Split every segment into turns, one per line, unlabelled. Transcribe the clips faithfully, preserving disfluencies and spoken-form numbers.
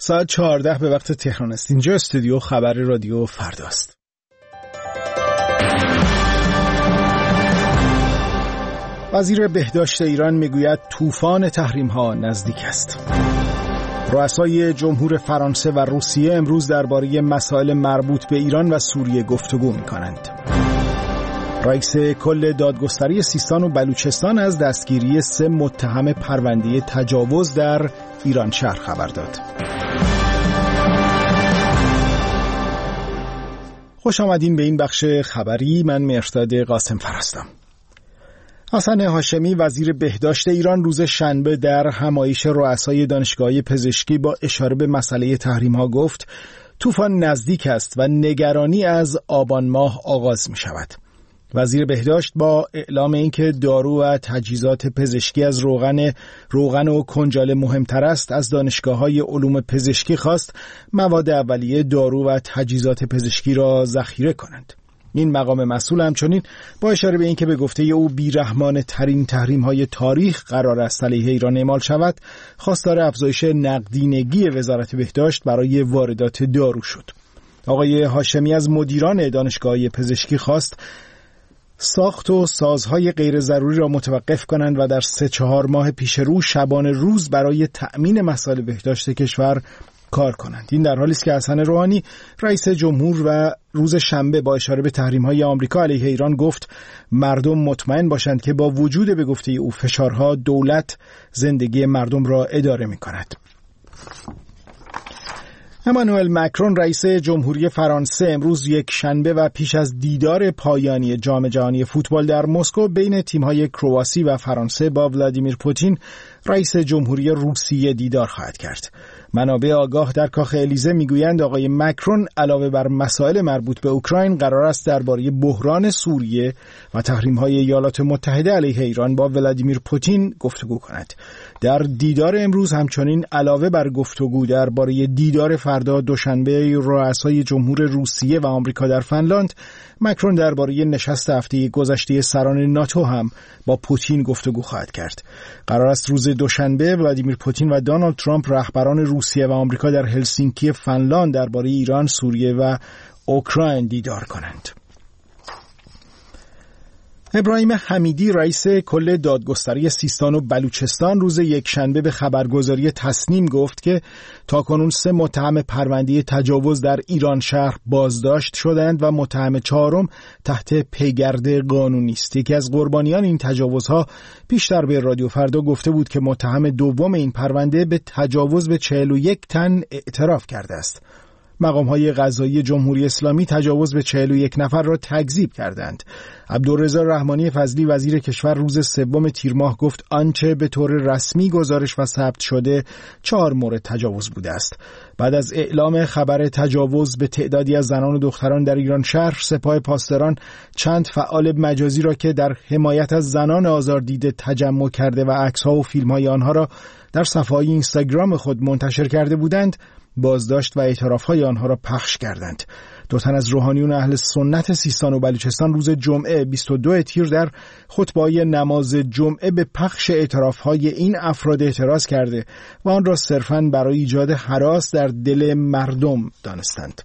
ساعت چهارده به وقت تهران است. اینجا استودیو خبر رادیو فرداست. وزیر بهداشت ایران میگوید طوفان تحریم‌ها نزدیک است. رؤسای جمهور فرانسه و روسیه امروز درباره مسائل مربوط به ایران و سوریه گفتگو می‌کنند. رئیس کل دادگستری سیستان و بلوچستان از دستگیری سه متهم پرونده تجاوز در ایران شهر خبر داد. خوش آمدین به این بخش خبری. من مهرداد قاسم هستم. حسن هاشمی وزیر بهداشت ایران روز شنبه در همایش رؤسای دانشگاه‌های پزشکی با اشاره به مسئله تحریم‌ها گفت طوفان نزدیک است و نگرانی از آبان ماه آغاز می شود. وزیر بهداشت با اعلام اینکه دارو و تجهیزات پزشکی از روغن روغن و کنجاله مهمتر است، از دانشگاه‌های علوم پزشکی خواست مواد اولیه دارو و تجهیزات پزشکی را ذخیره کنند. این مقام مسئول همچنین با اشاره به اینکه به گفته او بیرحمانه ترین تحریم‌های تاریخ قرار است علیه ایران اعمال شود، خواستار افزایش نقدینگی وزارت بهداشت برای واردات دارو شد. آقای هاشمی از مدیران دانشگاه‌های پزشکی خواست ساخت و سازهای غیر ضروری را متوقف کنند و در سه چهار ماه پیش رو شبانه روز برای تأمین مسائل بهداشت کشور کار کنند. این در حالی است که حسن روحانی رئیس جمهور و روز شنبه با اشاره به تحریم‌های آمریکا علیه ایران گفت مردم مطمئن باشند که با وجود به گفته او فشارها دولت زندگی مردم را اداره می‌کند. امانوئل مکرون رئیس جمهوری فرانسه امروز یک شنبه و پیش از دیدار پایانی جام جهانی فوتبال در مسکو بین تیم‌های کرواسی و فرانسه با ولادیمیر پوتین رئیس جمهوری روسیه دیدار خواهد کرد. منابع آگاه در کاخ الیزه میگویند آقای مکرون علاوه بر مسائل مربوط به اوکراین قرار است درباره بحران سوریه و تحریم‌های ایالات متحده علیه ایران با ولادیمیر پوتین گفتگو کند. در دیدار امروز همچنین علاوه بر گفتگو درباره دیدار فردا دوشنبه رؤسای جمهور روسیه و آمریکا در فنلاند، مکرون درباره نشست هفته گذشته سران ناتو هم با پوتین گفتگو خواهد کرد. قرار است روز دوشنبه ولادیمیر پوتین و دونالد ترامپ رهبران روسیه و آمریکا در هلسینکی فنلاند درباره ایران، سوریه و اوکراین دیدار کنند. ابراهیم حمیدی رئیس کل دادگستری سیستان و بلوچستان روز یکشنبه به خبرگزاری تصنیم گفت که تاکنون سه متهم پرونده تجاوز در ایران شهر بازداشت شدند و متهم چهارم تحت پیگرد قانونی است. یکی از قربانیان این تجاوزها پیشتر به رادیو فردا گفته بود که متهم دوم این پرونده به تجاوز به چهل و یک تن اعتراف کرده است. مقام‌های قضایی جمهوری اسلامی تجاوز به چهل و یک نفر را تکذیب کردند. عبدالرضا رحمانی فضلی وزیر کشور روز سوم تیر ماه گفت آنچه به طور رسمی گزارش و ثبت شده چهار مورد تجاوز بوده است. بعد از اعلام خبر تجاوز به تعدادی از زنان و دختران در ایران شهر، سپاه پاسداران چند فعال مجازی را که در حمایت از زنان آزاردیده تجمع کرده و عکس‌ها و فیلم‌های آنها را در صفحه‌های اینستاگرام خود منتشر کرده بودند بازداشت و اعتراف‌های آنها را پخش کردند. دو تن از روحانیون اهل سنت سیستان و بلوچستان روز جمعه بیست و دو تیر در خطبه‌های نماز جمعه به پخش اعتراف‌های این افراد اعتراض کرده و آن را صرفاً برای ایجاد هراس در دل مردم دانستند.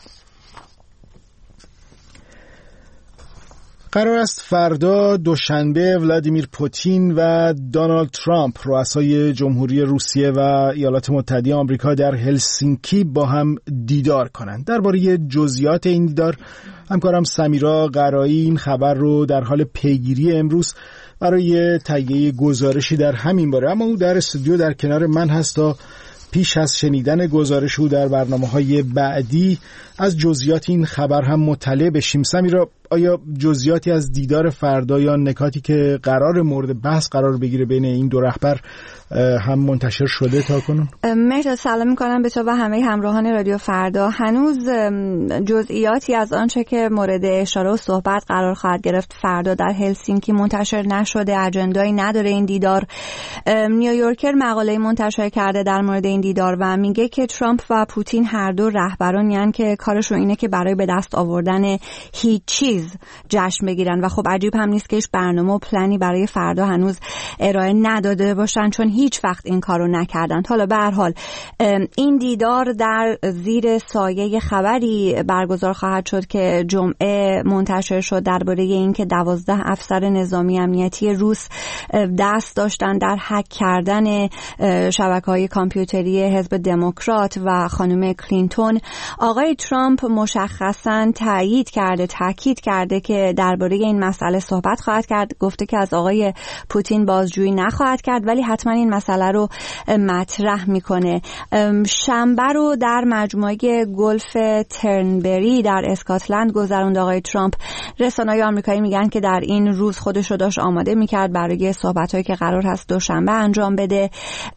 قرار است فردا دوشنبه ولادیمیر پوتین و دونالد ترامپ رؤسای جمهوری روسیه و ایالات متحده آمریکا در هلسینکی با هم دیدار کنند. درباره جزئیات این دیدار همکارم سمیرا قرایی این خبر رو در حال پیگیری امروز برای تهیه گزارشی در همین باره، اما او در استودیو در کنار من هست تا پیش از شنیدن گزارش او در برنامه‌های بعدی از جزئیات این خبر هم مطلع بشیم. سمیرا، آیا جزئیاتی از دیدار فردا یا نکاتی که قرار مورد بحث قرار بگیره بین این دو رهبر هم منتشر شده تا کنون؟
مهرداد، سلام می‌کنم به تو و همه همراهان رادیو فردا. هنوز جزئیاتی از آنچه که مورد اشاره و صحبت قرار خواهد گرفت فردا در هلسینکی منتشر نشده. اجندایی نداره این دیدار. نیویورکر مقاله منتشر کرده در مورد این دیدار و میگه که ترامپ و پوتین هر دو رهبرانی هستند که کارشون اینه که برای به دست آوردن هیچ چیز سورپرایز جشن بگیرن و خب عجیب هم نیست که هیچ برنامه و پلنی برای فردا هنوز ارائه نداده باشن، چون هیچ وقت این کارو نکردن. حالا به هر حال این دیدار در زیر سایه خبری برگزار خواهد شد که جمعه منتشر شد درباره اینکه دوازده افسر نظامی امنیتی روس دست داشتن در هک کردن شبکه‌های کامپیوتری حزب دموکرات و خانم کلینتون. آقای ترامپ مشخصاً تایید کرده، تاکید کرده که درباره این مسئله صحبت خواهد کرد. گفته که از آقای پوتین بازجویی نخواهد کرد، ولی حتما این مسئله رو مطرح میکنه. شنبه رو در مجموعه گلف ترنبری در اسکاتلند گذروند آقای ترامپ. رسانه‌های آمریکایی میگن که در این روز خودش رو داشت آماده میکرد برای صحبت‌هایی که قرار هست دوشنبه انجام بده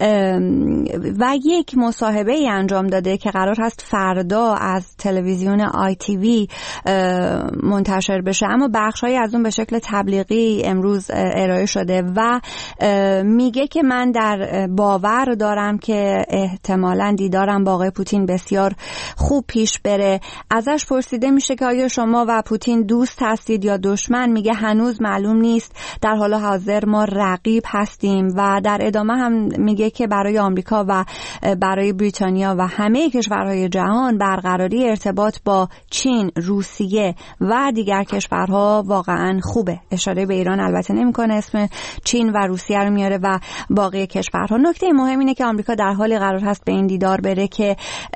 و یک مصاحبه ای انجام داده که قرار هست فردا از تلویزیون آی تی وی منتشر بشه، اما بخش‌هایی از اون به شکل تبلیغی امروز ارائه شده و میگه که من در باور دارم که احتمالاً دیدارم با آقای پوتین بسیار خوب پیش بره. ازش پرسیده میشه که آیا شما و پوتین دوست هستید یا دشمن؟ میگه هنوز معلوم نیست، در حال حاضر ما رقیب هستیم. و در ادامه هم میگه که برای آمریکا و برای بریتانیا و همه کشورهای جهان برقراری ارتباط با چین، روسیه و دیگر کشورها واقعا خوبه. اشاره به ایران البته نمیکنه، اسم چین و روسیه رو میاره و باقی کشورها. نکته مهم اینه که آمریکا در حالی قرار هست به این دیدار بره که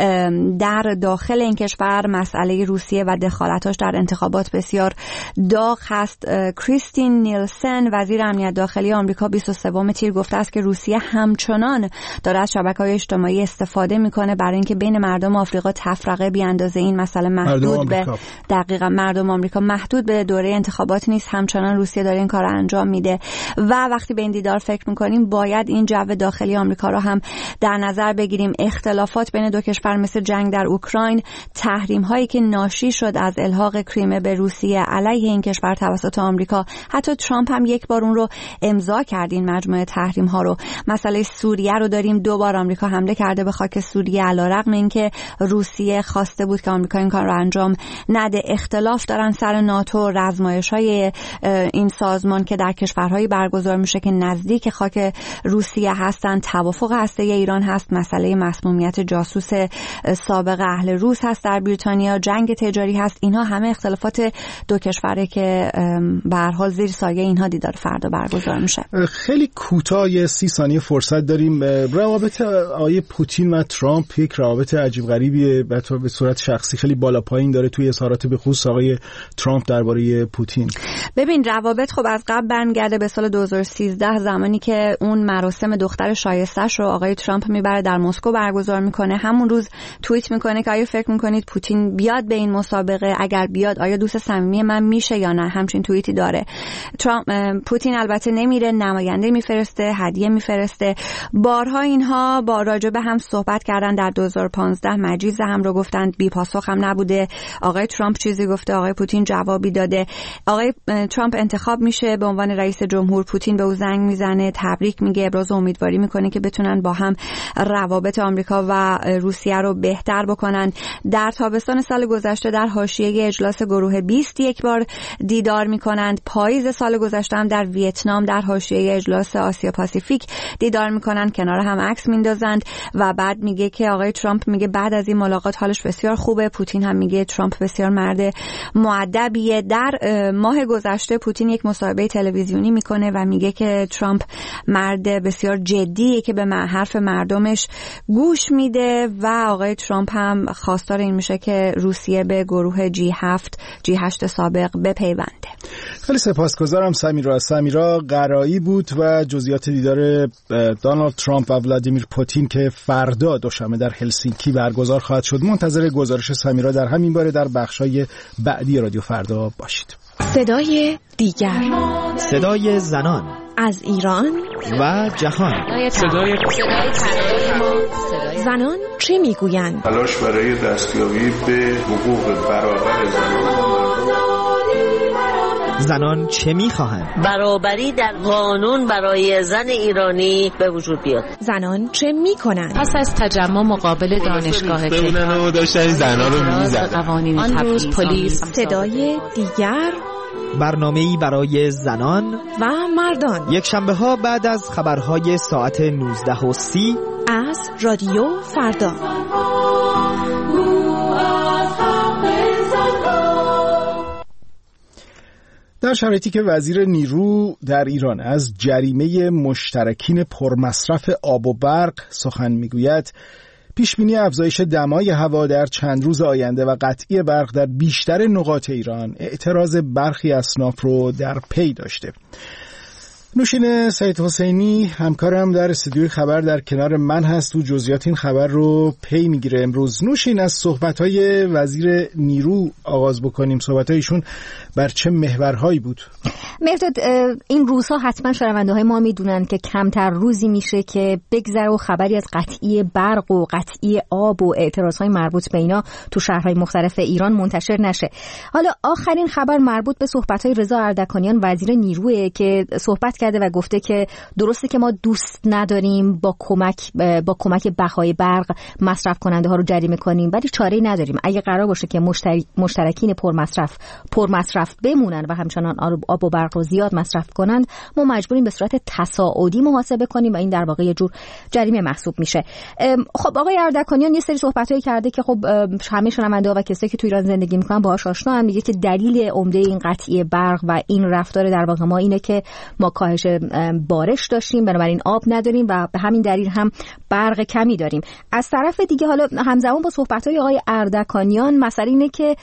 در داخل این کشور مسئله روسیه و دخالتاش در انتخابات بسیار داغ هست. کریستین نیلسن وزیر امنیت داخلی آمریکا بیست و سوم تیر گفته است که روسیه همچنان داره از شبکه‌های اجتماعی استفاده میکنه برای اینکه بین مردم آفریقا تفرقه بیاندازه. این مسئله محدود به دقیقاً مردم آمریکا، محدود به دوره انتخابات نیست، همچنان روسیه داره این کار رو انجام میده. و وقتی به این دیدار فکر میکنیم باید این جو داخلی آمریکا رو هم در نظر بگیریم. اختلافات بین دو کشور مثل جنگ در اوکراین، تحریم هایی که ناشی شد از الحاق کریمه به روسیه علیه این کشور توسط آمریکا، حتی ترامپ هم یک بار اون رو امضا کرد این مجموعه تحریم ها رو. مسئله سوریه رو داریم، دو بار آمریکا حمله کرده به خاک سوریه علیرغم اینکه روسیه خواسته بود که آمریکا این کار رو انجام نده. اختلاف دارن سر ناتو، رزمایش‌های این سازمان که در کشورهایی برگزار میشه که نزدیک خاک روسیه هستن. توافق هسته ایران هست، مسئله مسمومیت جاسوس سابق اهل روس هست در بریتانیا، جنگ تجاری هست. اینها همه اختلافات دو کشوره که به هر حال زیر سایه اینها دیدار فردا برگزار میشه.
خیلی کوتاه سی ثانیه فرصت داریم. روابط آقای پوتین و ترامپ یک روابط عجیب غریبیه، به صورت شخصی خیلی بالا پایین داره توی اظهارات به خصوص آقای ترامپ درباره پوتین.
ببین روابط خب از قبل برمیگرده به سال دو هزار و سیزده، زمانی که اون مراسم دختر شایسته‌اش رو آقای ترامپ میبره در مسکو برگزار میکنه. همون روز توییت میکنه که آیا فکر میکنید پوتین بیاد به این مسابقه؟ اگر بیاد آیا دوست صمیمی من میشه یا نه؟ همچین توییتی داره. ترامپ پوتین البته نمیره، نماینده میفرسته، هدیه میفرسته. بارها اینها با راجبه هم صحبت کردن. در دو هزار و پانزده مجیز هم رو گفتن، بی پاسخ هم نبوده. آقای ترامپ چیزی گفته، آقای پوتین جوابی داده. آقای ترامپ انتخاب میشه به عنوان رئیس جمهور، پوتین به او زنگ میزنه، تبریک میگه، ابراز امیدواری میکنه که بتونن با هم روابط آمریکا و روسیه رو بهتر بکنن. در تابستان سال گذشته در حاشیه اجلاس گروه بیست یک بار دیدار میکنند. پاییز سال گذشته هم در ویتنام در حاشیه اجلاس آسیا پاسیفیک دیدار میکنن، کنار هم عکس میندازند. و بعد میگه که آقای ترامپ میگه بعد از این ملاقات حالش بسیار خوبه. پوتین هم میگه ترامپ بسیار مرد مؤدبیه. در ماه گذشته پوتین یک مصاحبه تلویزیونی میکنه و میگه که ترامپ مرد بسیار جدیه که به حرف مردمش گوش میده و آقای ترامپ هم خواستار این میشه که روسیه به گروه جی هفت جی هشت سابق بپیونده.
خیلی سپاسگزارم سمیرا. سمیرا قرایی بود و جزئیات دیدار دونالد ترامپ و ولادیمیر پوتین که فردا دوشنبه در هلسینکی برگزار خواهد شد. منتظر گزارش سمیرا در همین باره در بخشای بعدی رادیو فردا باشید.
صدای دیگر،
صدای زنان
از ایران
و جهان،
صدای
زنان چه میگویند؟
تلاش برای دستیابی به حقوق برابر زنان.
زنان چه میخواهند؟
برابری در قانون برای زن ایرانی به وجود بیاد.
زنان چه میکنند؟
پس از تجمع مقابل دانشگاه
تهران داشتن زنان رو میزدن.
آن روز پلیس.
صدای دیگر،
برنامه‌ای برای زنان
و مردان،
یک شنبه ها بعد از خبرهای ساعت نوزده و سی
از رادیو فردا.
در شرایطی که وزیر نیرو در ایران از جریمه مشترکین پرمصرف آب و برق سخن میگوید، پیشبینی افزایش دمای هوا در چند روز آینده و قطعی برق در بیشتر نقاط ایران اعتراض برخی اصناف رو در پی داشته. نوشین سید حسینی همکارم در استودیوی خبر در کنار من هست و جزئیات این خبر رو پی میگیره. امروز نوشین از صحبت‌های وزیر نیرو آغاز بکنیم. صحبت‌هایشون بر چه محورهایی بود؟
مرداد، این روزها حتما شنونده‌های ما میدونن که کمتر روزی میشه که بگذره و خبری از قطعی برق و قطعی آب و اعتراضهای مربوط به اینا تو شهرهای مختلف ایران منتشر نشه. حالا آخرین خبر مربوط به صحبت‌های رضا اردکانیان وزیر نیروه که صحبت کرده و گفته که درسته که ما دوست نداریم با کمک با کمک بهای برق مصرف کننده ها رو جریمه کنیم، ولی چاره‌ای نداریم. اگه قرار باشه که مشترک مشترکین پرمصرف پرمصرف بمونن و همچنان آب و برق رو زیاد مصرف کنند، ما مجبوریم به صورت تصاعدی محاسبه کنیم و این در واقع یه جور جریمه محسوب میشه. خب آقای اردکانیان یه سری صحبتایی کرده که خب همه شنونده‌ها و کسایی که تو ایران زندگی میکنن باهاش آشنا هم، میگه که دلیل عمده این قطعی برق و این رفتار در واقع ما اینه که ما کاهش بارش داشتیم، بنابراین آب نداریم و به همین دلیل هم برق کمی داریم. از طرف دیگه حالا همزمان با صحبت‌های آقای اردکانیان مسئله اینه که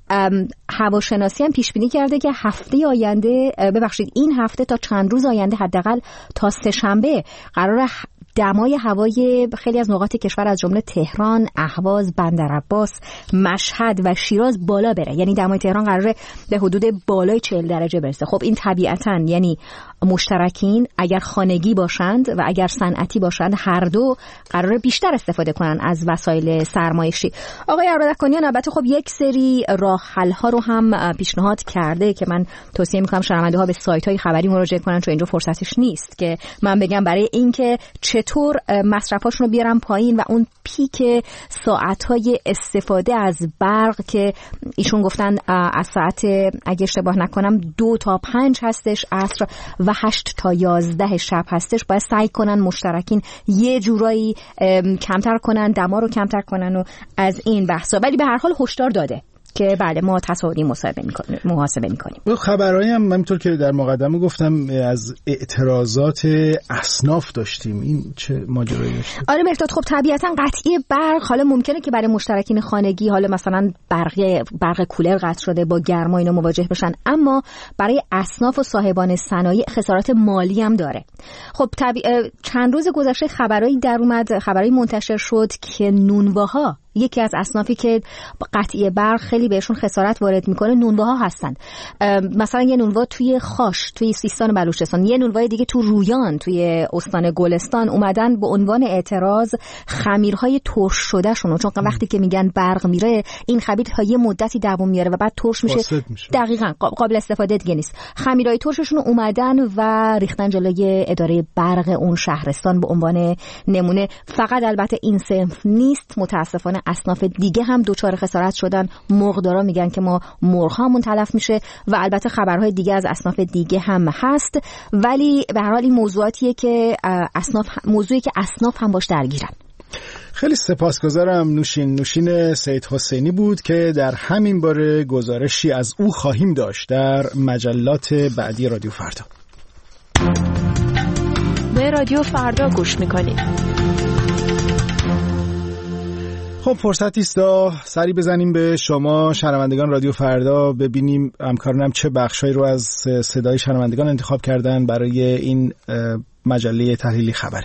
هواشناسی هم پیش بینی کرده که هفته آینده، ببخشید این هفته تا چند روز آینده، حداقل تا سه شنبه قراره دمای هوای خیلی از نقاط کشور از جمله تهران، اهواز، بندرعباس، مشهد و شیراز بالا بره. یعنی دمای تهران قراره به حدود بالای چهل درجه برسه. خب این طبیعتاً یعنی مشترکین اگر خانگی باشند و اگر صنعتی باشند، هر دو قراره بیشتر استفاده کنن از وسایل سرمایشی. آقای اردکانیان البته خب یک سری راه حل ها رو هم پیشنهاد کرده که من توصیه می‌کنم شنونده ها به سایت های خبری مراجعه کنن، چون اینجا فرصتش نیست که من بگم برای اینکه چطور مصرفاشون رو بیارن پایین و اون پیک ساعت‌های استفاده از برق که ایشون گفتن از ساعت اگه اشتباه نکنم دو تا پنج هستش عصر و هشت تا یازده شب هستش، باید سعی کنن مشترکین یه جورایی کمتر کنن، دما رو کمتر کنن و از این بحثا. ولی به هر حال هشدار داده که بله ما تصاعدی محاسبه می‌کنیم محاسبه می‌کنیم.
خبرایی هم همونطور که در مقدمه گفتم از اعتراضات اصناف داشتیم. این چه ماجرایی داشتیم؟
آره مرداد، خب طبیعتاً قطعی برق حالا ممکنه که برای مشترکین خانگی حالا مثلا برق برق کولر قطع شده با گرما اینا مواجه بشن، اما برای اصناف و صاحبان صنایع خسارات مالی هم داره. خب طبیع... چند روز گذشته خبرایی در اومد، خبرایی منتشر شد که نونواها یکی از اصنافی که قطعی برق خیلی بهشون خسارت وارد میکنه نونواها هستند. مثلا یه نونوا توی خاش توی سیستان و بلوچستان، یه نونوای دیگه تو رویان توی استان گلستان اومدن به عنوان اعتراض خمیرهای ترش شده شونو، چون وقتی که میگن برق میره این خمیر تا یه مدتی دوام میاره و بعد ترش میشه, میشه. دقیقاً قابل استفاده دیگه نیست. خمیرهای ترششون اومدن و ریختن جلوی اداره برق اون شهرستان به عنوان نمونه. فقط البته این صنف نیست، متاسفانه اصناف دیگه هم دوچار خسارت شدن. مرغدارا میگن که ما مرغ‌هامون تلف میشه و البته خبرهای دیگه از اصناف دیگه هم هست، ولی به هر حال این موضوعاتیه که اصناف موضوعی که اصناف هم باش درگیرن.
خیلی سپاسگزارم. نوشین نوشین سید حسینی بود که در همین باره گزارشی از او خواهیم داشت در مجلات بعدی رادیو فردا.
به رادیو فردا گوش میکنید.
خب فرصتی است سری بزنیم به شما شنوندگان رادیو فردا، ببینیم همکارانم چه بخشایی رو از صدای شنوندگان انتخاب کردن برای این مجله تحلیلی خبری.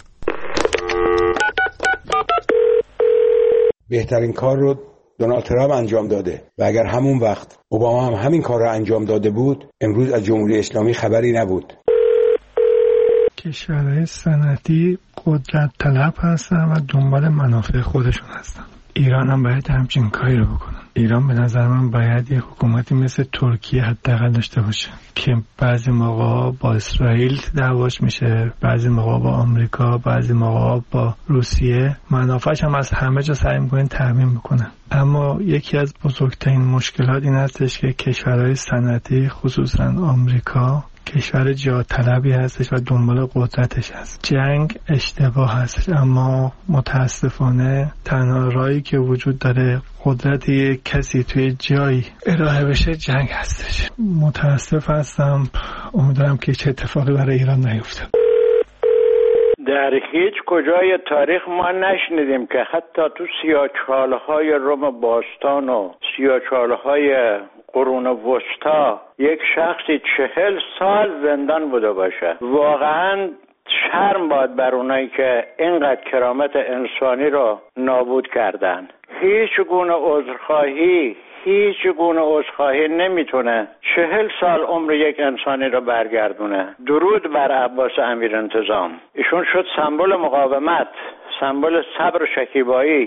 بهترین کار رو دونالد ترامپ انجام داده و اگر همون وقت اوباما هم همین کار رو انجام داده بود، امروز از جمهوری اسلامی خبری نبود.
کشورهای صنعتی قدرت طلب هستن و دنبال منافع خودشون هستن. ایران هم باید همچین کاری رو بکنن. ایران به نظر من باید یک حکومتی مثل ترکیه حداقل داشته باشه که بعضی موقع با اسرائیل دعواش میشه، بعضی موقع با آمریکا، بعضی موقع با روسیه، منافعش هم از همه جا سعی میکنن تامین میکنن. اما یکی از بزرگترین مشکلات این هستش که کشورهای صنعتی خصوصا آمریکا کشور جا طلبی هستش و دنبال قدرتش هست. جنگ اشتباه هستش، اما متاسفانه تنها راهی که وجود داره قدرت یک کسی توی جایی ارائه بشه جنگ هستش. متاسف هستم، امیدوارم که چه اتفاقی برای ایران نیفته.
در هیچ کجای تاریخ ما نشنیدیم که حتی تو سیاه‌چاله‌های روم باستان و سیاه‌چاله‌های قرون وسطا یک شخصی چهل سال زندان بوده باشه. واقعا شرم باد بر اونایی که اینقدر کرامت انسانی رو نابود کردن. هیچ گونه عذرخواهی هیچ گونه عذرخواهی نمیتونه چهل سال عمر یک انسانی رو برگردونه. درود بر عباس امیرانتظام، ایشون شد سمبل مقاومت، سمبل صبر و شکیبایی.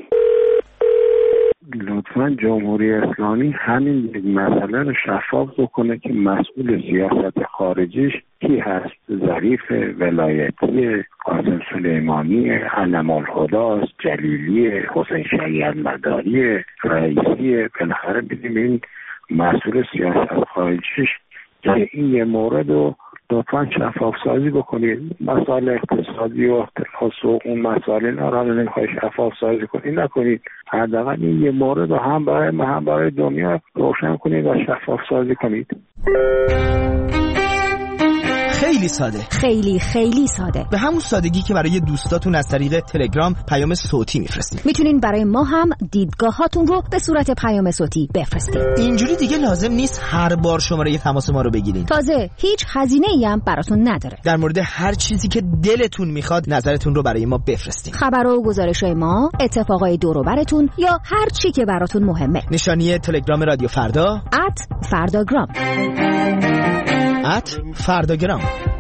لطفاً جمهوری اسلامی همین مسئله رو شفاف بکنه که مسئول سیاست خارجیش کی هست. ظریف ولایتی، قاسم سلیمانی، علم الهداست، جلیلی، حسین شریعت مداری، رئیسی. بالاخره بدیم این مسئول سیاست خارجیش که این یه مورد رو لطفاً شفاف سازی بکنید. مسائل اقتصادی و اختلاف و اون مسائل اینا رو نمیخوای شفاف سازی کنید نکنید. حداقل این یه مورد رو هم برای ما هم برای دنیا روشن کنید و شفاف سازی کنید.
خیلی ساده،
خیلی خیلی ساده،
به همون سادگی که برای دوستاتون از طریق تلگرام پیام صوتی میفرستین.
میتونین برای ما هم دیدگاهاتون رو به صورت پیام صوتی بفرستین.
اینجوری دیگه لازم نیست هر بار شماره تماس ما رو بگیرین.
تازه هیچ هزینه‌ای هم براتون نداره.
در مورد هر چیزی که دلتون میخواد نظرتون رو برای ما بفرستین.
خبر و گزارش‌های ما، اتفاقای دور و برتون یا هر چی که براتون مهمه.
نشانی تلگرام رادیو فردا
ات فرداگرام
ات فرداگرام.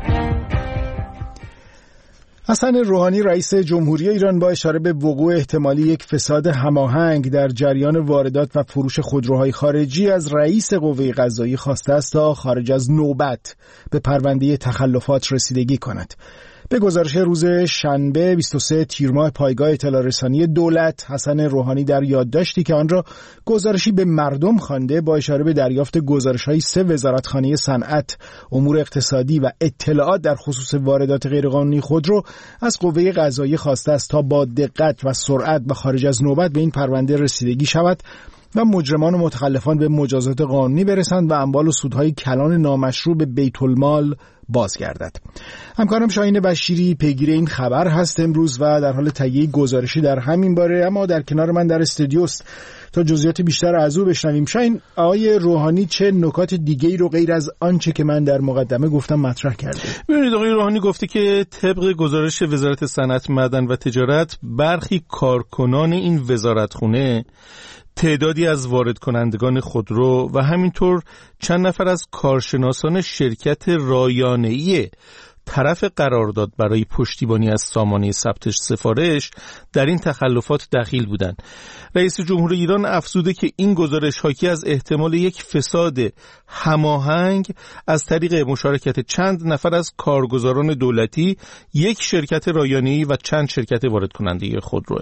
حسن روحانی رئیس جمهوری ایران با اشاره به وقوع احتمالی یک فساد هماهنگ در جریان واردات و فروش خودروهای خارجی از رئیس قوه قضاییه خواسته است تا خارج از نوبت به پرونده تخلفات رسیدگی کند. به گزارش روز شنبه بیست و سوم تیر ماه پایگاه اطلاع رسانی دولت، حسن روحانی در یادداشتی که آن را گزارشی به مردم خوانده با اشاره به دریافت گزارش‌های سه وزارتخانه صنعت، امور اقتصادی و اطلاعات در خصوص واردات غیرقانونی خودرو از قوه قضاییه خواسته است تا با دقت و سرعت و خارج از نوبت به این پرونده رسیدگی شود و مجرمان و متخلفان به مجازات قانونی برسند و اموال و سودهای کلان نامشروع به بیت المال بازگردد. همکارم شاهین بشیری پیگیر این خبر هست امروز و در حال تهیه گزارشی در همین باره، اما در کنار من در استودیو است تا جزئیات بیشتر از او بشنویم. شاهین، آقای روحانی چه نکات دیگه‌ای رو غیر از آنچه که من در مقدمه گفتم مطرح کرده؟
ببینید، آقای روحانی گفته که طبق گزارش وزارت صنعت، معدن و تجارت، برخی کارکنان این وزارتخونه تعدادی از وارد کنندگان خودرو و همینطور چند نفر از کارشناسان شرکت رایانه‌ای طرف قرارداد برای پشتیبانی از سامانه ثبت سفارش در این تخلفات دخیل بودند. رئیس جمهوری ایران افزوده که این گزارش حاکی از احتمال یک فساد هماهنگ از طریق مشارکت چند نفر از کارگزاران دولتی، یک شرکت رایانه‌ای و چند شرکت وارد کننده خودروه.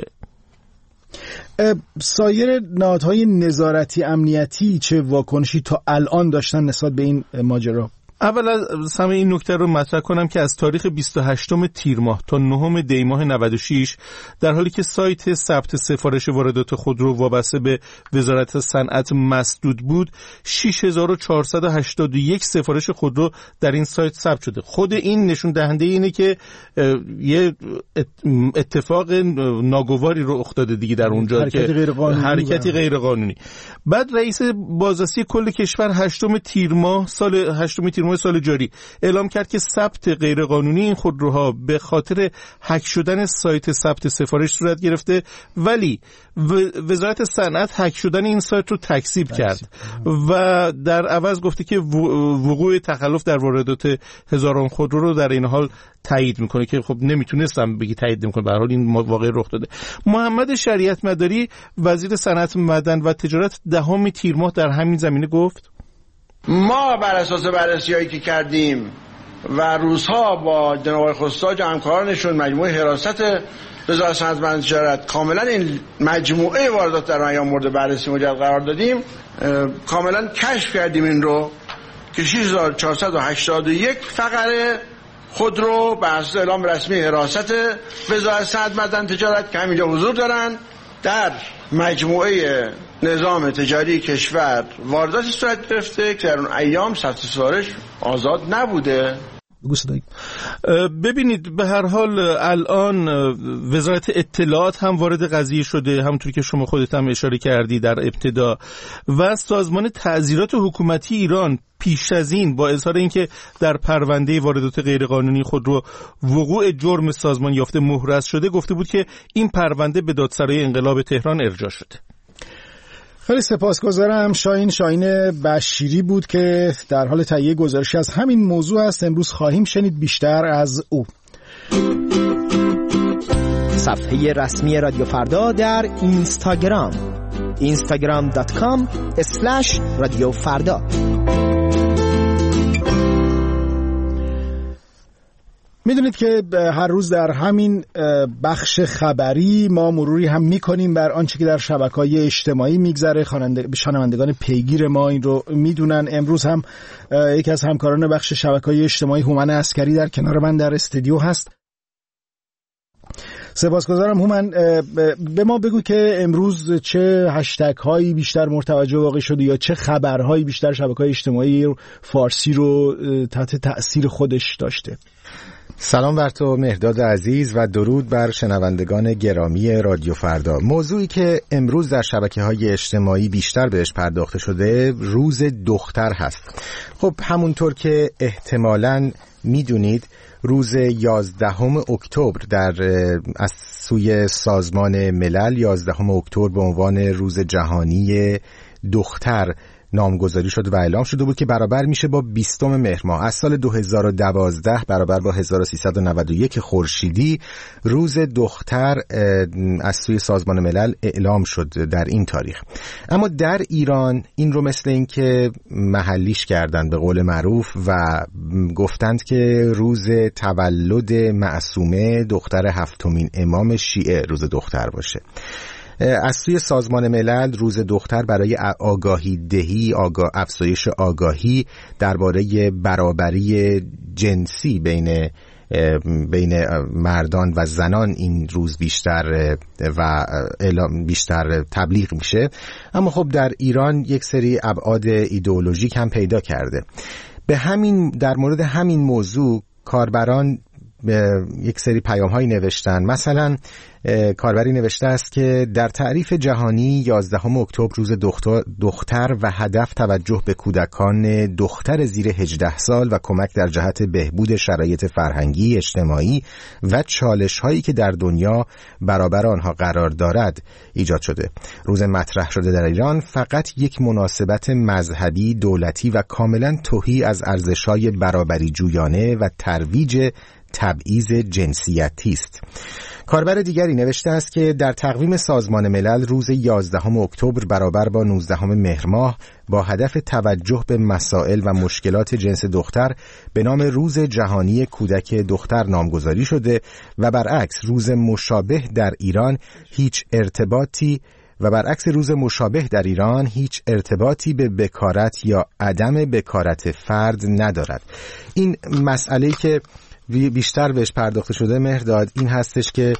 سایر نهادهای نظارتی امنیتی چه واکنشی تا الان داشتن نسبت به این ماجرا؟
اول از همه این نکته رو مطرح کنم که از تاریخ بیست و هشتم تیر ماه تا نهم دی ماه نود و شش در حالی که سایت ثبت سفارش واردات خودرو وابسته به وزارت صنعت مسدود بود، شش هزار و چهارصد و هشتاد و یک سفارش خودرو در این سایت ثبت شده. خود این نشون دهنده اینه که یه اتفاق ناگواری رو افتاده دیگه در اونجا،
حرکت
که
غیرقانونی
حرکتی غیرقانونی. بعد رئیس بازرسی کل کشور هشتم تیر ماه سال هشتم تیر ماه ژانویه سال جاری اعلام کرد که ثبت غیرقانونی این خودروها به خاطر هک شدن سایت ثبت سفارش صورت گرفته، ولی وزارت صنعت هک شدن این سایت رو تکذیب کرد و در عوض گفته که وقوع تخلف در واردات هزاران خودرو رو در این حال تایید میکنه که خب نمیتونستم بگی تایید نمیکنه، به هر حال این واقعی رخ داده. محمد شریعت مداری وزیر صنعت معدن و تجارت دهم تیر ماه در همین زمینه گفت
ما بر اساس بررسی‌هایی که کردیم و روزها با جناب آقای خستاج و همکارانشون مجموعه حراست وزارت صنعت معدن تجارت کاملا این مجموعه واردات در ایام مورد بررسی مجدد قرار دادیم، کاملا کشف کردیم این رو که شش هزار و چهارصد و هشتاد و یک فقره خودرو به اساس اعلام رسمی حراست وزارت صنعت معدن تجارت که همینجا حضور دارن در مجموعه نظام تجاری کشور وارداتی صورت گرفته که در اون ایام ثبت سفارش آزاد نبوده.
ببینید به هر حال الان وزارت اطلاعات هم وارد قضیه شده، همونطور که شما خودت هم اشاره کردی در ابتدا، و سازمان تعزیرات حکومتی ایران پیش از این با اظهار اینکه در پرونده واردات غیرقانونی خودرو وقوع جرم سازمان یافته محرز شده، گفته بود که این پرونده به دادسرای انقلاب تهران ارجاع شده.
خیلی سپاسگزارم. شاهین شاهین بشیری بود که در حال تهیه گزارشی از همین موضوع است. امروز خواهیم شنید بیشتر از او.
صفحه رسمی رادیو فردا در اینستاگرام اینستاگرام دات کام اسلش رادیو فردا.
میدونید که هر روز در همین بخش خبری ما مروری هم میکنیم بر آنچه که در شبکه‌های اجتماعی میگذره. شنوندگان پیگیر ما این رو میدونن. امروز هم یکی از همکاران بخش شبکه‌های اجتماعی هومن عسکری در کنار من در استودیو هست. سپاسگزارم هومن. به ما بگو که امروز چه هشتگ هایی بیشتر مرتوجه واقع شده یا چه خبرهایی بیشتر شبکه‌های اجتماعی فارسی رو تحت تأثیر خودش داشته.
سلام بر تو مهرداد عزیز و درود بر شنوندگان گرامی رادیو فردا. موضوعی که امروز در شبکه‌های اجتماعی بیشتر بهش پرداخته شده روز دختر هست. خب همونطور که احتمالاً میدونید روز یازدهم اکتبر در از سوی سازمان ملل یازدهم اکتبر به عنوان روز جهانی دختر نامگذاری شد و اعلام شده بود که برابر میشه با بیستم مهر ماه. از سال دو هزار و دوازده برابر با هزار و سیصد و نود و یک خورشیدی روز دختر از سوی سازمان ملل اعلام شد در این تاریخ. اما در ایران این رو مثل این که محلیش کردن به قول معروف و گفتند که روز تولد معصومه دختر هفتمین امام شیعه روز دختر باشه. از سوی سازمان ملل روز دختر برای آگاهی دهی، آگاه افزایش آگاهی درباره برابری جنسی بین بین مردان و زنان این روز بیشتر و بیشتر تبلیغ میشه. اما خب در ایران یک سری ابعاد ایدئولوژیک هم پیدا کرده. به همین در مورد همین موضوع کاربران یک سری پیام هایی نوشتن. مثلا کاربری نوشته است که در تعریف جهانی یازدهم اکتبر روز دختر و هدف توجه به کودکان دختر زیر هجده سال و کمک در جهت بهبود شرایط فرهنگی، اجتماعی و چالش هایی که در دنیا برابر آنها قرار دارد ایجاد شده. روز مطرح شده در ایران فقط یک مناسبت مذهبی، دولتی و کاملا تهی از ارزش‌های برابری جویانه و ترویج تبعیض جنسیتی است. کاربر دیگری نوشته است که در تقویم سازمان ملل روز یازدهم اکتبر برابر با نوزدهم مهر ماه با هدف توجه به مسائل و مشکلات جنس دختر به نام روز جهانی کودک دختر نامگذاری شده و برعکس روز مشابه در ایران هیچ ارتباطی و برعکس روز مشابه در ایران هیچ ارتباطی به بکارت یا عدم بکارت فرد ندارد. این مسئله که بیشتر بهش پرداخته شده مهرداد این هستش که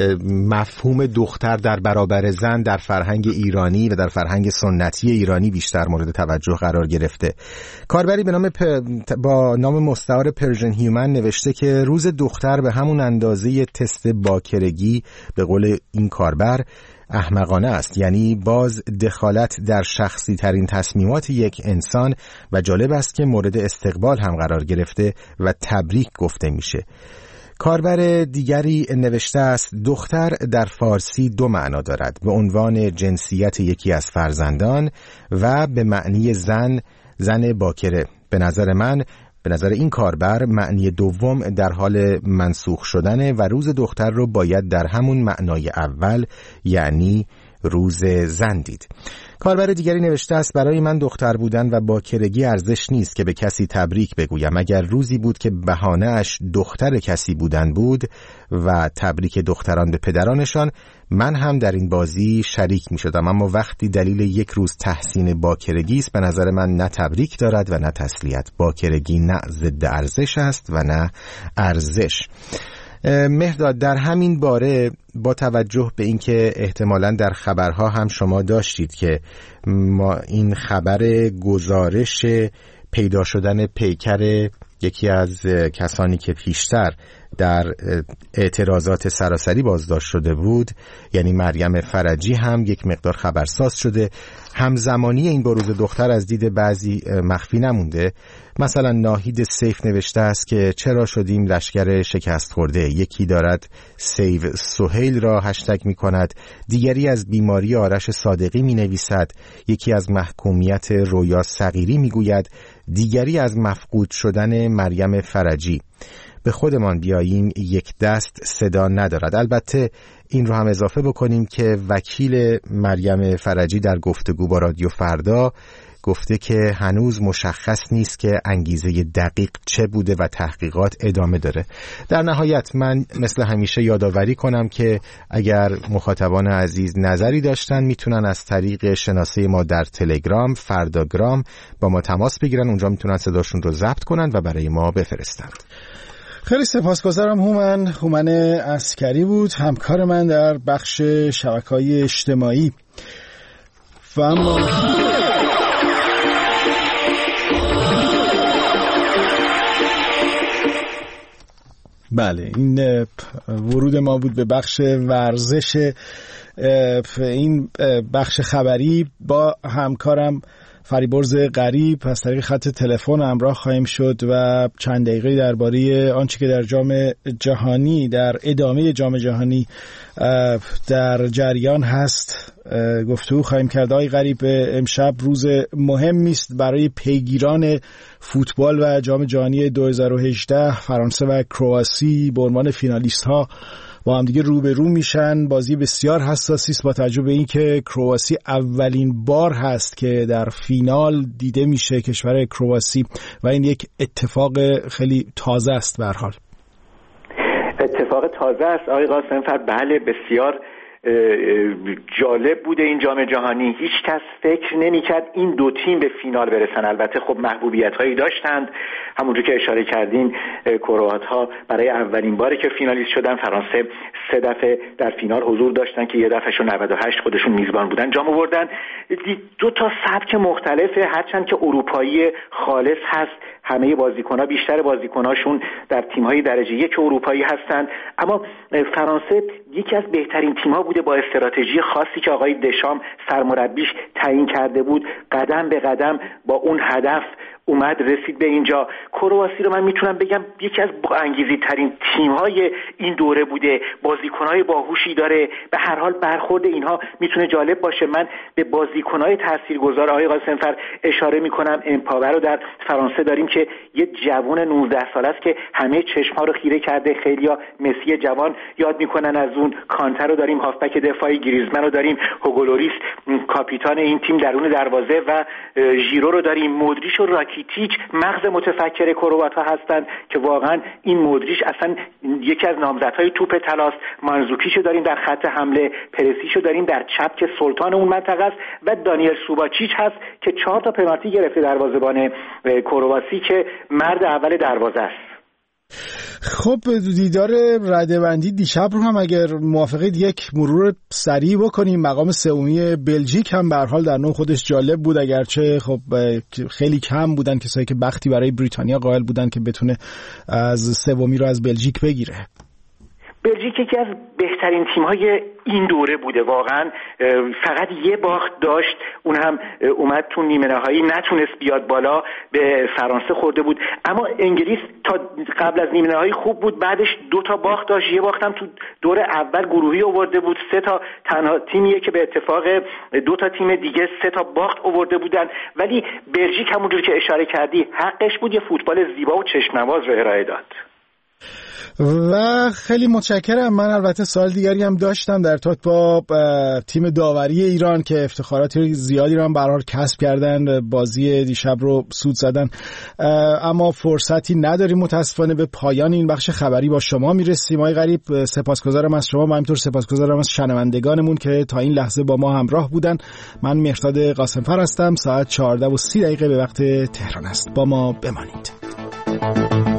مفهوم دختر در برابر زن در فرهنگ ایرانی و در فرهنگ سنتی ایرانی بیشتر مورد توجه قرار گرفته. کاربری به نام پ... با نام مستعار پرژن هیومن نوشته که روز دختر به همون اندازه تست باکرگی به قول این کاربر احمقانه است، یعنی باز دخالت در شخصی ترین تصمیمات یک انسان و جالب است که مورد استقبال هم قرار گرفته و تبریک گفته میشه. کاربر دیگری نوشته است دختر در فارسی دو معنا دارد، به عنوان جنسیت یکی از فرزندان و به معنی زن، زن باکره. به نظر من به نظر این کاربر معنی دوم در حال منسوخ شدنه و روز دختر رو باید در همون معنای اول یعنی روز زن دید. کاربر دیگری نوشته است برای من دختر بودن و باکرگی ارزش نیست که به کسی تبریک بگویم. اگر روزی بود که بهانه اش دختر کسی بودن بود و تبریک دختران به پدرانشان، من هم در این بازی شریک می شدم. اما وقتی دلیل یک روز تحسین باکرگی است، به نظر من نه تبریک دارد و نه تسلیت. باکرگی نه ضد ارزش است و نه ارزش. مهرداد، در همین باره با توجه به اینکه احتمالاً در خبرها هم شما داشتید که ما این خبر گزارش پیدا شدن پیکر یکی از کسانی که پیشتر در اعتراضات سراسری بازداشت شده بود، یعنی مریم فرجی، هم یک مقدار خبرساز شده. همزمانی این بروز دختر از دید بعضی مخفی نمونده. مثلا ناهید سیف نوشته است که چرا شدیم لشکر شکست خورده. یکی دارد سیو سهیل را هشتگ می کند، دیگری از بیماری آرش صادقی می نویسد، یکی از محکومیت رویا صغیری می گوید، دیگری از مفقود شدن مریم فرجی. به خودمان بیاییم یک دست صدا ندارد. البته این رو هم اضافه بکنیم که وکیل مریم فرجی در گفتگو با رادیو فردا گفته که هنوز مشخص نیست که انگیزه دقیق چه بوده و تحقیقات ادامه داره. در نهایت من مثل همیشه یادآوری کنم که اگر مخاطبان عزیز نظری داشتن میتونن از طریق شناسه ما در تلگرام فرداگرام با ما تماس بگیرن. اونجا میتونن صداشون رو ضبط کنن و برای ما بفرستند.
خیلی سپاسگزارم. هومن هومن عسکری بود، همکار من در بخش شبکه‌های اجتماعی. و اما بله، این ورود ما بود به بخش ورزش. این بخش خبری با همکارم فریبرز غریب از طریق خط تلفن همراه خواهیم شد و چند دقیقه درباره آنچه که در جام جهانی، در ادامه جام جهانی در جریان هست گفتگو خواهیم کرد. آقای غریب، امشب روز مهمی است برای پیگیران فوتبال و جام جهانی دو هزار و هجده. فرانسه و کرواسی به عنوان فینالیست ها با هم دیگه روبرو میشن. بازی بسیار حساسی است با توجه به اینکه کرواسی اولین بار هست که در فینال دیده میشه کشور کرواسی و این یک اتفاق خیلی تازه است. به هر حال
اتفاق تازه است آقای قاسم‌فر. بله، بسیار جالب بوده این جام جهانی. هیچ کس فکر نمی‌کرد این دو تیم به فینال برسن. البته خب محبوبیت‌هایی داشتند، همونجور که اشاره کردین کروات‌ها برای اولین باری که فینالیست شدن. فرانسه سه دفعه در فینال حضور داشتن که یه دفعهشون نود و هشت خودشون میزبان بودن جام آوردن. دو تا سبک مختلفه، هرچند که اروپایی خالص هست. همه بازیکن‌ها، بیشتر بازیکن‌هاشون در تیم‌های درجه یک اروپایی هستند، اما فرانسه یکی از بهترین تیم‌ها بوده با استراتژی خاصی که آقای دشام سرمربیش تعیین کرده بود. قدم به قدم با اون هدف اومد رسید به اینجا. کرواسی رو من میتونم بگم یکی از با انگیزه ترین تیم‌های این دوره بوده. بازیکن‌های باهوشی داره. به هر حال برخورد اینها میتونه جالب باشه. من به بازیکن‌های تاثیرگذار آقای قاسم‌فر اشاره میکنم. امپاور رو در فرانسه داریم که یه جوان نوزده ساله است که همه چشم‌ها رو خیره کرده. خیلیا مسی جوان یاد میکنن از اون. کانتر رو داریم، هافبک دفاعی. گریزمن رو داریم، هوگولوریس کاپیتان این تیم درون دروازه و ژیرو رو داریم. مودریچ و راکیتیچ مغز متفکر کروات‌ها هستند که واقعا این مودریچ اصلا یکی از نامزدهای توپ طلاست. مانزوکیشو داریم در خط حمله، پرسیشو داریم در چپ که سلطان اون منطقه است و دانیل سوباچیچ هست که چهار تا پنالتی گرفته دروازه‌بان کرواسی که مرد اول دروازه است.
خب دیدار رده‌بندی دیشب رو هم اگر موافقید یک مرور سریع بکنیم. مقام سومی بلژیک هم به هر حال در نوع خودش جالب بود، اگرچه خب خیلی کم بودن کسایی که بختی برای بریتانیا قائل بودن که بتونه از سومی رو از بلژیک بگیره.
بلژیک یکی از بهترین تیم‌های این دوره بوده واقعا. فقط یه باخت داشت، اون هم اومد تو نیمه نهایی، نتونست بیاد بالا، به فرانسه خورده بود. اما انگلیس تا قبل از نیمه نهایی خوب بود، بعدش دو تا باخت داشت، یه باخت هم تو دور اول گروهی آورده بود. سه تا تنها تیمیه که به اتفاق دو تا تیم دیگه سه تا باخت آورده بودن. ولی بلژیک همونجوری که اشاره کردی حقش بود، یه فوتبال زیبا و چشم‌نواز رو ارائه داد.
و خیلی متشکرم. من البته سوال دیگری هم داشتم در ارتباط با تیم داوری ایران که افتخارات زیادی رو هم برای کسب کردن، بازی دیشب رو سود زدن، اما فرصتی نداریم متاسفانه. به پایان این بخش خبری با شما میرسیم. آقای غریب سپاسگزارم از شما و همینطور سپاسگزارم از شنوندگانمون که تا این لحظه با ما همراه بودن. من مهرداد قاسمفر هستم. ساعت چهارده و سی دقیقه به وقت تهران است. با ما بمانید.